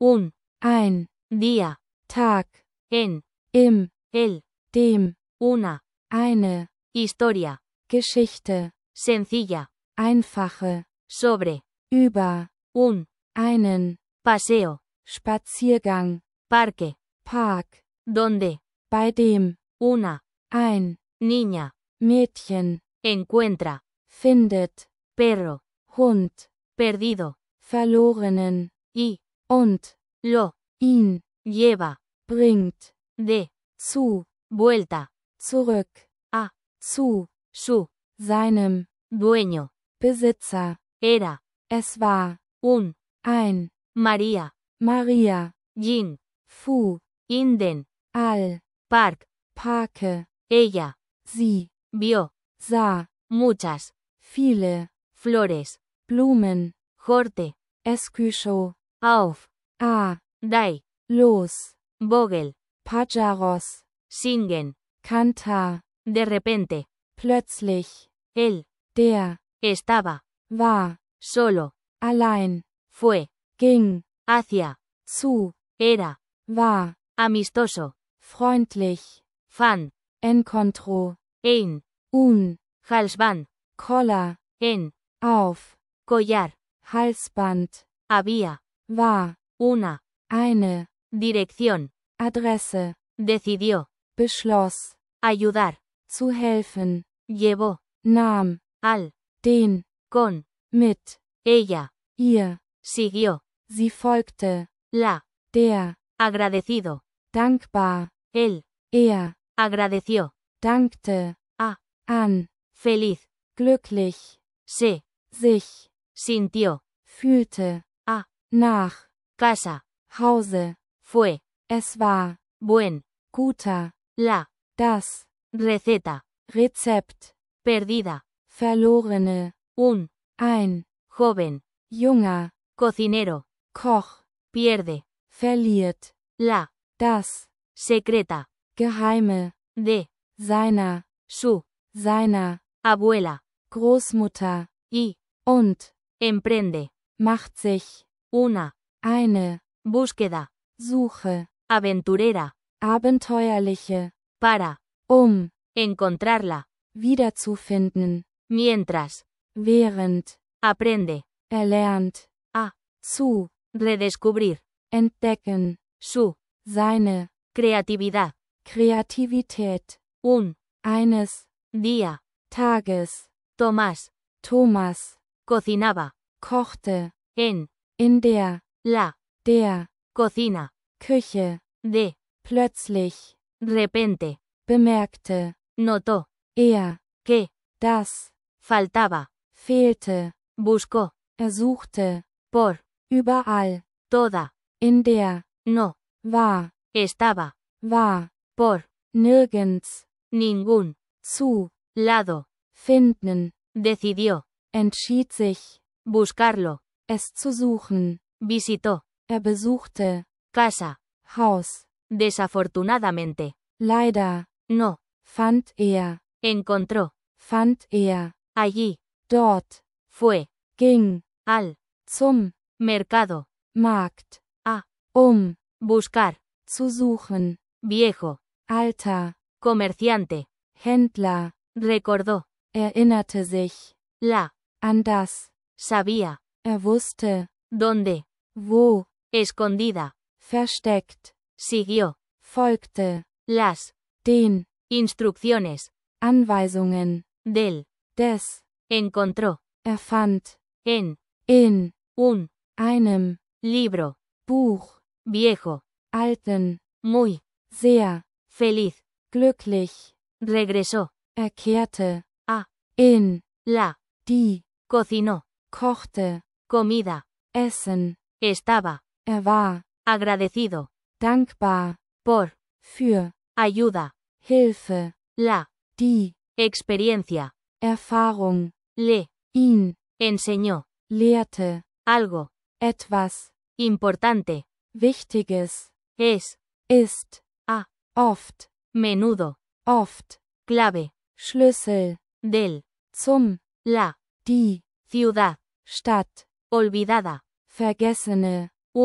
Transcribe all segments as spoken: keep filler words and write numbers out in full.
un, ein, día, Tag, en, im, el, dem, una, eine, historia, Geschichte, sencilla, einfache, sobre, über, un, einen, paseo, Spaziergang, parque, Park, donde, bei dem, una, ein, niña, Mädchen, encuentra, findet, perro, Hund, perdido, verlorenen, y, und, lo, ihn, lleva, bringt, de, zu, vuelta, zurück, a, zu, su, seinem, dueño, Besitzer, era, es war, un, ein, María, Maria, Jin, Fu, Inden, all, Park, Parke, ella, sie, vio, sah, muchas, viele, flores, Blumen, Jorte, Esküschow, auf, a, dai, los, Vogel, Pajaros, singen, Kantar, de repente, plötzlich, él, der, estaba, war, solo, allein, fue, ging, hacia, zu, era, war, amistoso, freundlich, fan, encontro, ein, un, halsband, Koller, en, auf, collar, Halsband, había, war, una, eine, dirección, Adresse, decidió, beschloss, ayudar, zu helfen, llevó, nahm, al, den, con, mit, ella, ihr, siguió, sie folgte, la, der, agradecido, dankbar, él, er, agradeció, dankte, a, an, feliz, glücklich, se, sich, sintió, fühlte, a, nach, casa, Hause, fue, es war, buen, guter, la, das, receta, Rezept, perdida, verlorene, un, ein, joven, junger, cocinero, Koch, pierde, verliert, la, das, secreta, geheime, de, seiner, su, seiner, abuela, Großmutter, y, und, emprende, macht sich, una, eine, búsqueda, Suche, aventurera, abenteuerliche, para, um, encontrarla, wiederzufinden, mientras, während, aprende, erlernt, a, zu, redescubrir, entdecken, su, seine, creatividad, Kreativität, un, eines, día, Tages, Tomás, Thomas, cocinaba, kochte, en, in der, la, der, cocina, Küche, de, plötzlich, repente, bemerkte, notó, er, que, das, faltaba, fehlte, buscó, er suchte, por, überall, toda, in der, no, war, estaba, war, por, nirgends, ningún, zu, lado, finden, decidió, entschied sich, buscarlo, es zu suchen, visitó, er besuchte, casa, Haus, desafortunadamente, leider, no, fand er, encontró, fand er, allí, dort, fue, ging, al, zum, mercado, Markt, a, um, buscar, zu suchen, viejo, alter, comerciante, Händler, recordó, erinnerte sich, la, an das, sabía, er wusste, dónde, wo, escondida, versteckt, siguió, folgte, las, den, instrucciones, Anweisungen, del, des, encontró, er fand, en, in, un, einem, libro, Buch, viejo, alten, muy, sehr, feliz, glücklich, regresó, er kehrte, a, in, la, die, cocinó, kochte, comida, essen, estaba, er war, agradecido, dankbar, por, für, ayuda, Hilfe, la, die, experiencia, Erfahrung, le, ihn, enseñó, lehrte, algo, etwas, importante, Wichtiges, es, ist, a, oft, menudo, oft, clave, Schlüssel, del, zum, la, die, ciudad, Stadt, olvidada, vergessene, un,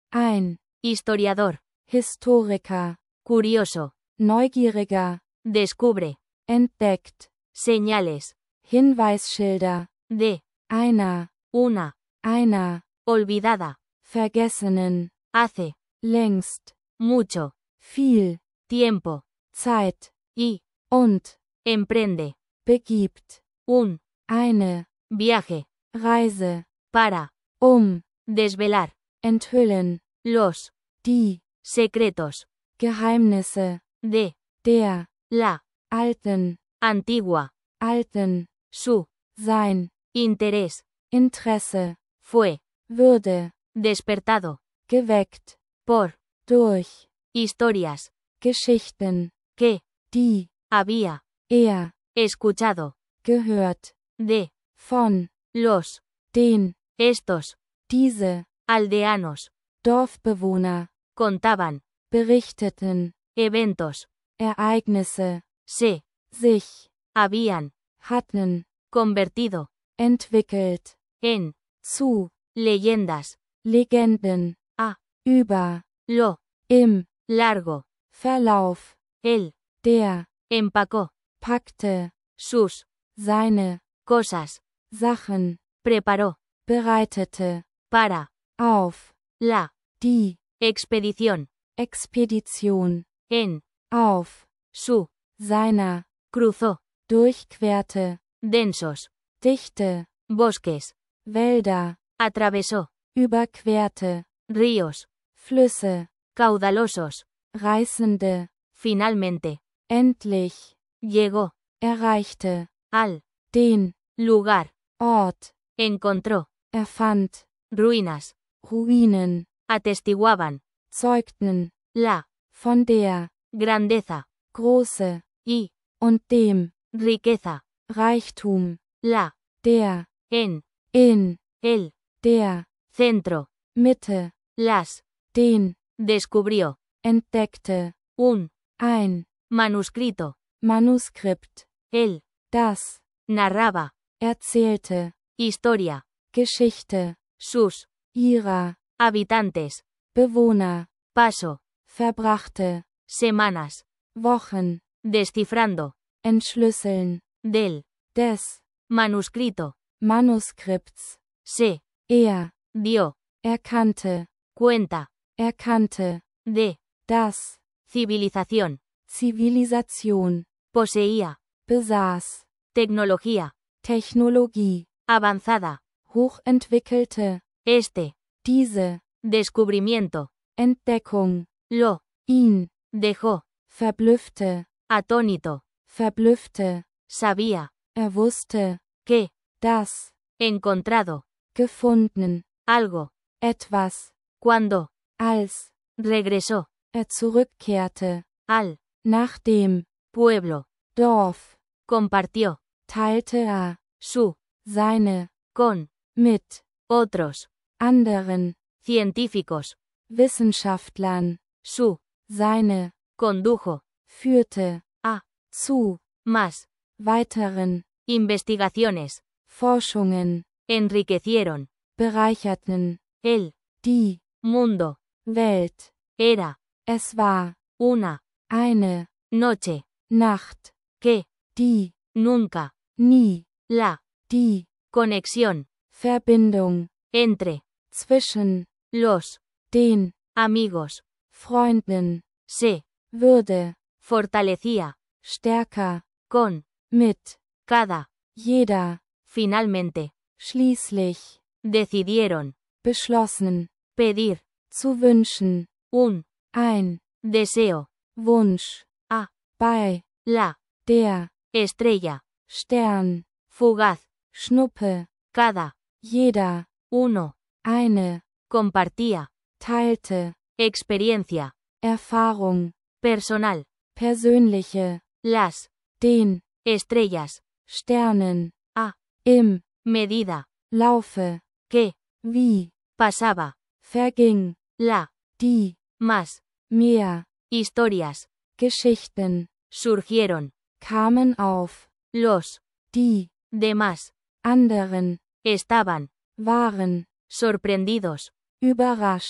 ein, Historiador. Historiker, Curioso. Neugieriger, Descubre. entdeckt, Señales. Hinweisschilder, De. einer, Una. einer, Olvidada. vergessenen, Hace. längst, Mucho. viel, Tiempo. Zeit, Y. und, Emprende. begibt, Un. eine, Viaje. Reise, Para. um, Desvelar. enthüllen, Los. die, Secretos. Geheimnisse, De. der, La. alten, Antigua. alten, Su. sein, Interés. Interesse, Fue. würde, Despertado. geweckt, Por. durch, Historias. Geschichten, Que. die, Había. er, Escuchado. gehört, De. von, Los. den, Estos. diese, Aldeanos. Dorfbewohner, Contaban. berichteten, Eventos. Ereignisse, Se. sich, Habían. hatten, Convertido. entwickelt, En. zu, Leyendas. Legenden, A. über, Lo. im, Largo. Verlauf, Él. der, Empacó. packte, Sus. seine, Cosas. Sachen, Preparó. bereitete, Para. auf, La. die, Expedición. Expedition, En. auf, Su. seiner, Cruzó. durchquerte, Densos. dichte, Bosques. Wälder, Atravesó. überquerte, Ríos. Flüsse, Caudalosos. reißende, Finalmente. endlich, Llegó. erreichte, Al. den, Lugar. Ort, Encontró. erfand, Ruinas. Ruinen, Atestiguaban. zeugten, La. von der, Grandeza. große, Y. und dem, Riqueza. Reichtum, La. der, En. in, El. der, Centro. Mitte, Las. den, Descubrió. entdeckte, Un. ein, Manuscrito. Manuskript, Él. das, Narraba. erzählte, Historia. Geschichte, Sus. ihrer, Habitantes. Bewohner, Paso. verbrachte, Semanas. Wochen, Descifrando. entschlüsseln, Del. des, Manuscrito. Manuskripts, Se. er, Dio. erkannte, Cuenta. erkannte, De. das, Civilización. Zivilisation, Poseía. besaß, Tecnología. Technologie, Avanzada. hochentwickelte, Este. diese, Descubrimiento. Entdeckung, Lo. ihn, Dejó. verblüffte, Atónito. verblüffte, Sabía. er wusste, Que. das, Encontrado. gefunden, Algo. etwas, Cuando. als, Regresó. er zurückkehrte, Al. nach dem, Pueblo. Dorf, Compartió. teilte er, Su. seine, Con. mit, Otros. anderen, Científicos. Wissenschaftlern, Su. seine, Condujo. führte, A. zu, Más. weiteren, Investigaciones. Forschungen, Enriquecieron. bereicherten, El. die, Mundo. Welt, Era. es war, Una. eine, Noche. Nacht, Que. die, Nunca. nie, La. die, Conexión. Verbindung, Entre. zwischen, Los. den, Amigos. Freunden, Se. würde, Fortalecía. stärker, Con. mit, Cada. jeder, Finalmente. schließlich, Decidieron. beschlossen, Pedir. zu wünschen, Un. ein, Deseo. Wunsch, A. bei, La. der, Estrella. Stern, Fugaz. Schnuppe, Cada. jeder, Uno. eine, Compartía. teilte, Experiencia. Erfahrung, Personal. persönliche, Las. den, Estrellas. Sternen, A. im, Medida. Laufe, Que. wie, Pasaba. verging, La. die, Más. mehr, Historias. Geschichten, Surgieron. kamen auf, Los. die, Demás. anderen, Estaban. waren, Sorprendidos. überrascht,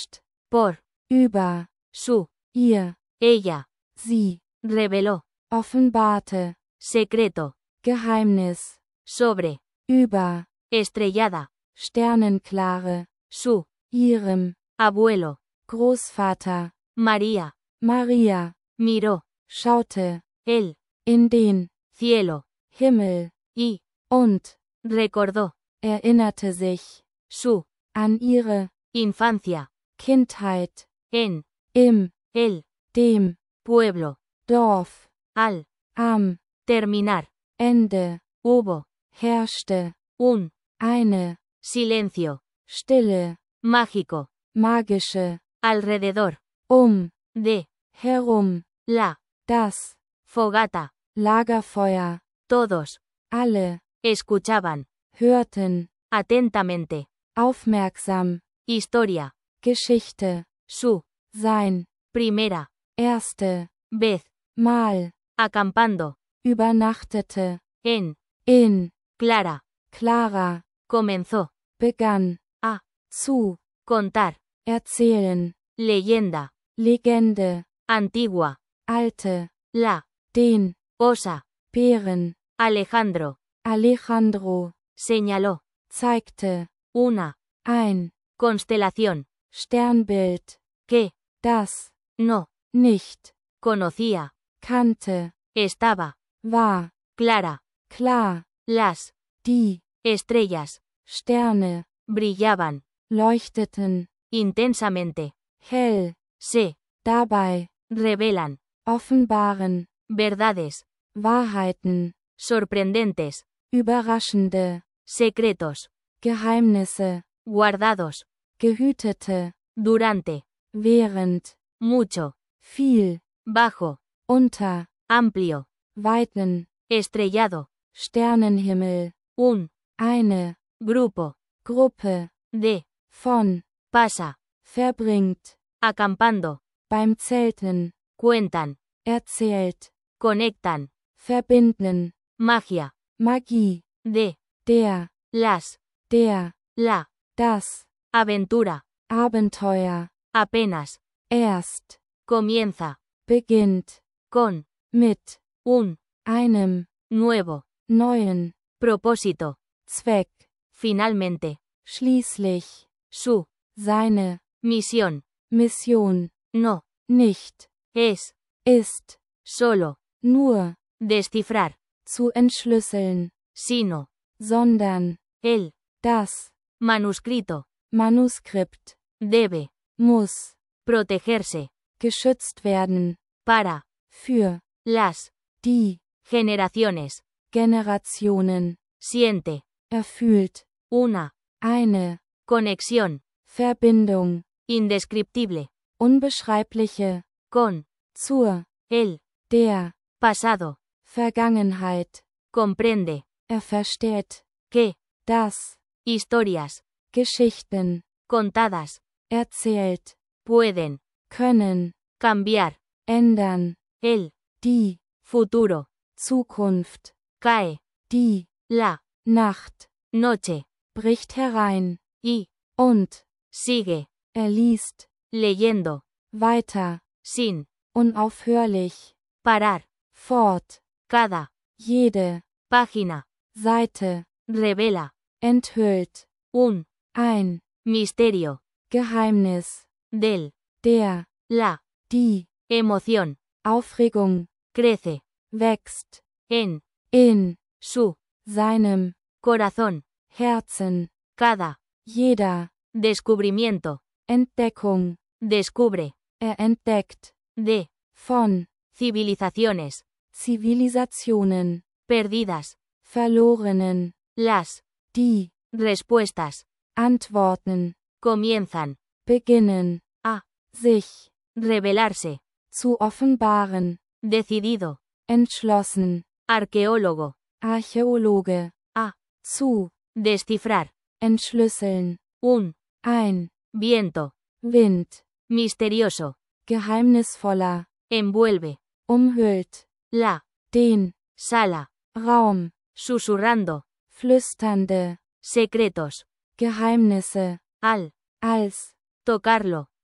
por, über, su, ihr, ella, sie, reveló, offenbarte, secreto, Geheimnis, sobre, über, estrellada, sternenklare, su, ihrem, abuelo, Großvater, María, Maria, miró, schaute, el, in den, cielo, Himmel, y, und, recordó, erinnerte sich, su, an ihre, infancia, Kindheit, en, im, el, dem, pueblo, Dorf, al, am, terminar, Ende, hubo, herrschte, un, eine, silencio, Stille, mágico, magische, alrededor, um, de, herum, la, das, fogata, Lagerfeuer, todos, alle, escuchaban, hörten, atentamente, aufmerksam, historia, Geschichte, su, sein, primera, erste, vez, Mal, acampando, übernachtete, en, in, Clara, Clara, comenzó, begann, a, zu, contar, erzählen, leyenda, Legende, antigua, alte, la, den, osa, Bären, Alejandro, Alejandro, señaló, zeigte, una, ein, constelación, Sternbild, que, das, no, nicht, conocía, kannte, estaba, war, clara, klar, las, die, estrellas, Sterne, brillaban, leuchteten, intensamente, hell, se, dabei, revelan, offenbaren, verdades, Wahrheiten, sorprendentes, überraschende, secretos, Geheimnisse, guardados, gehütete, durante, während, mucho, viel, bajo, unter, amplio, weiten, estrellado, Sternenhimmel, un, eine, grupo, Gruppe, de, von, pasa, verbringt, acampando, beim Zelten, cuentan, erzählt, conectan, verbinden, magia, Magie, de, der, las, der, la, das, aventura, Abenteuer, apenas, erst, comienza, beginnt, con, mit, un, einem, nuevo, neuen, propósito, Zweck, finalmente, schließlich, su, seine, misión, Mission, no, nicht, es, ist, solo, nur, descifrar, zu entschlüsseln, sino, sondern, el, das, manuscrito, Manuskript, debe, muss, protegerse, geschützt werden, para, für, las, die, generaciones, Generationen, siente, erfüllt, una, eine, conexión, Verbindung, indescriptible, unbeschreibliche, con, zur, el, der, pasado, Vergangenheit, comprende, er versteht, que, das, historias, Geschichten, contadas, erzählt, pueden, können, cambiar, ändern, el, die, futuro, Zukunft, cae, die, la, Nacht, noche, bricht herein, y, und, sigue, er liest, leyendo, weiter, sin, unaufhörlich, parar, fort, cada, jede, página, Seite, revela, enthüllt, un, ein, misterio, Geheimnis, del, der, la, die, emoción, Aufregung, crece, wächst, en, in, su, seinem, corazón, Herzen, cada, jeder, descubrimiento, Entdeckung, descubre, er entdeckt, de, von, civilizaciones, Zivilisationen, perdidas, verlorenen, las, die, respuestas, Antworten, comienzan, beginnen, a, sich, revelarse, zu offenbaren, decidido, entschlossen, arqueólogo, Archäologe, a, zu, descifrar, entschlüsseln, un, ein, viento, Wind, misterioso, geheimnisvoller, envuelve, umhüllt, la, den, sala, Raum, susurrando, flüsternde, secretos, Geheimnisse, al, als, tocarlo,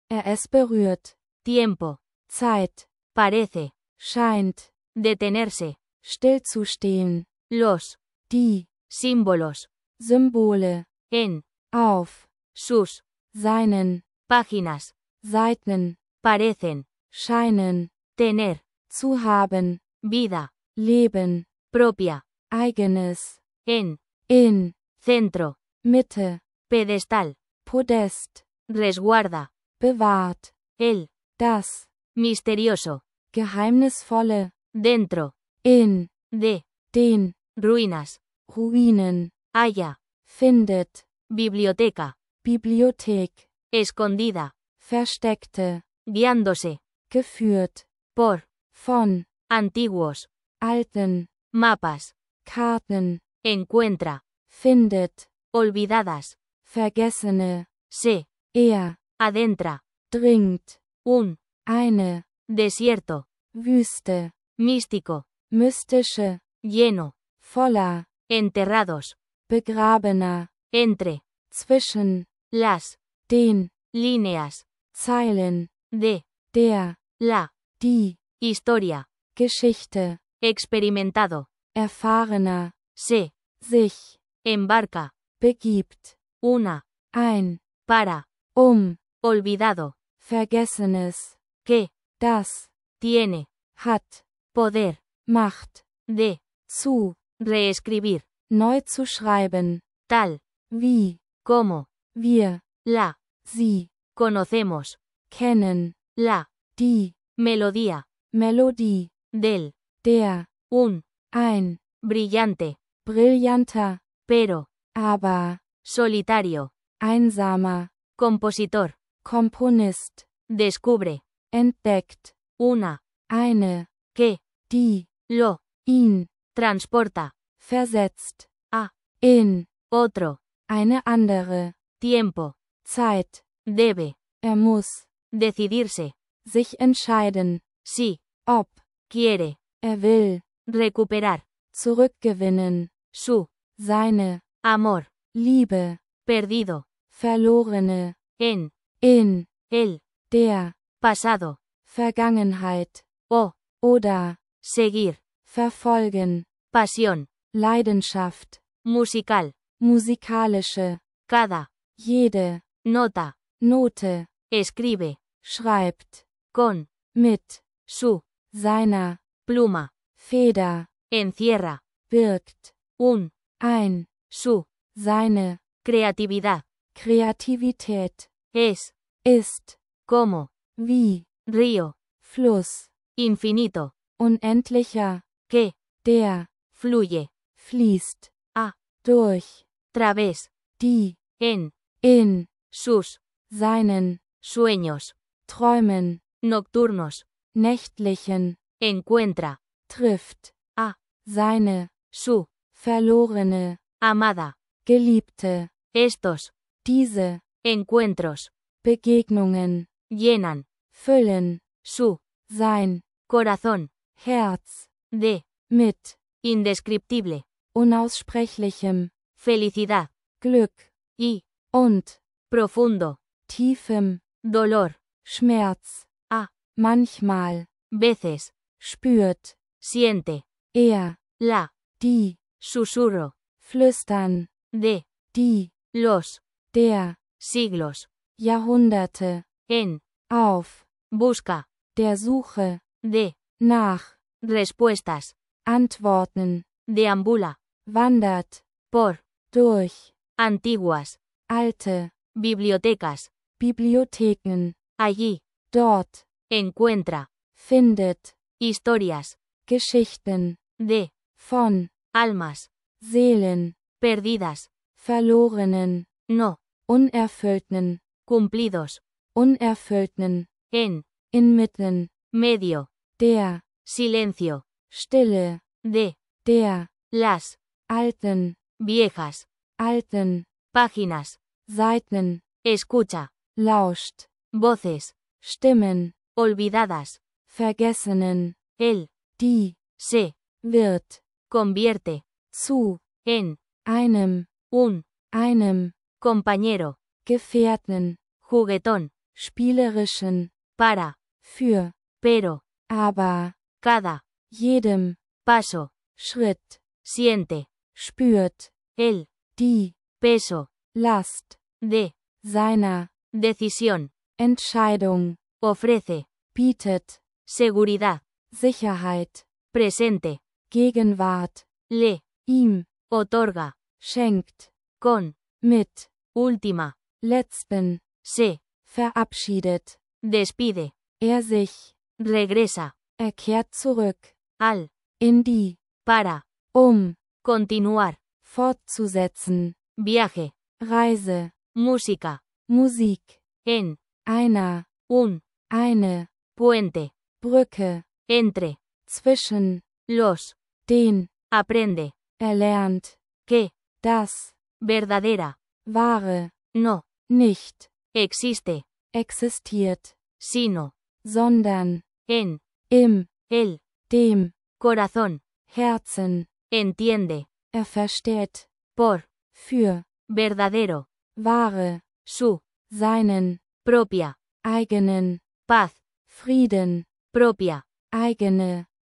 er es berührt, Tiempo. Zeit, Parece. scheint, Detenerse. stillzustehen, Los. die, Símbolos. Symbole, En. auf, Sus. seinen, Páginas. Seiten, Parecen. scheinen, Tener. zu haben, Vida. Leben, Propia. eigenes, En. in, Centro. Mitte, Pedestal. Podest, Resguarda. bewahrt, El. das, Misterioso. geheimnisvolle, Dentro. in, De. den, Ruinas. Ruinen, Haya. findet, Biblioteca. Bibliothek, Escondida. versteckte, Guiándose. geführt, Por. von, Antiguos. alten, Mapas. Karten, Encuentra. findet, Olvidadas. vergessene, Se. er, Adentra. dringt, Un. eine, Desierto. Wüste, Místico. mystische, Lleno. voller, Enterrados. begrabener, Entre. zwischen, Las. den, Líneas. Zeilen, De. der, La. die, Historia. Geschichte, Experimentado. erfahrener, Se. sich, Embarca. begibt, Una. ein, Para. um, Olvidado. Vergessenes, Que. das, Tiene. hat, Poder. Macht, De. zu, Reescribir. neu zu schreiben, Tal. wie, Como. wir, La. sie, Conocemos. kennen, La. die, Melodía. Melodie, Del. der, Un. ein, Brillante. brillanter, Pero. aber, Solitario. einsamer, Compositor. Komponist, Descubre. entdeckt, Una. eine, Que. die, Lo. ihn, Transporta. versetzt, A. in, Otro. eine andere, Tiempo. Zeit, Debe. er muss, Decidirse. sich entscheiden, Sí. ob, Quiere. er will, Recuperar. zurückgewinnen, Su. seine, Amor. Liebe, Perdido. verlorene, En. in, El. der, Pasado. Vergangenheit, O. oder, Seguir. verfolgen, Pasión. Leidenschaft, Musical. musikalische, Cada. jede, Nota. Note, Escribe. schreibt, Con. mit, Su. seiner, Pluma. Feder, Encierra. birgt, Un. ein, Su. seine, Creatividad. Kreativität, Es. ist, Como. wie, Río. Fluss, Infinito. unendlicher, Que. der, Fluye. fließt, A. durch, Través. die, En. in, Sus. seinen, Sueños. Träumen, Nocturnos. nächtlichen, Encuentra. trifft, A. seine, Su. verlorene, Amada. Geliebte, Estos. diese, Encuentros. Begegnungen, Llenan. füllen, Su. sein, Corazón. Herz, De. mit, Indescriptible. unaussprechlichem, Felicidad. Glück, Y. und, Profundo. tiefem, Dolor. Schmerz, A. manchmal, Veces. spürt, Siente. er, La. die, Susurro. flüstern, De. die, Los. der, Siglos. Jahrhunderte, En. auf, Busca. der Suche, De. nach, Respuestas. Antworten, Deambula. wandert, Por. durch, Antiguas. alte, Bibliotecas. Bibliotheken, Allí. dort, Encuentra. findet, Historias. Geschichten, De. von, Almas. Seelen, Perdidas. verlorenen, No. unerfüllten, Cumplidos. unerfüllten, En. inmitten, Medio. der, Silencio. Stille, De. der, Las. alten, Viejas. alten, Páginas. Seiten, Escucha. lauscht, Voces. Stimmen, Olvidadas. vergessenen, Él. die, Se. wird, Convierte. zu, En. einem, Un. einem, Compañero. Gefährten, Juguetón. spielerischen, para, für, pero, aber, cada, jedem, paso, Schritt, siente, spürt, el, die, peso, Last, de, seiner, decisión, Entscheidung, ofrece, bietet, seguridad, Sicherheit, presente, Gegenwart, le, ihm, otorga, schenkt, con, mit, última, letzten, se, verabschiedet, despide, er sich, regresa, er kehrt zurück, al, in die, para, um, continuar, fortzusetzen, viaje, Reise, música, Musik, en, einer, un, eine, puente, Brücke, entre, zwischen, los, den, aprende, erlernt, que, das, verdadera, wahre, no, nicht, existe, existiert, sino, sondern, en, im, el, dem, corazón, Herzen, entiende, er versteht, por, für, verdadero, wahre, su, seinen, propia, eigenen, paz, Frieden, propia, eigene,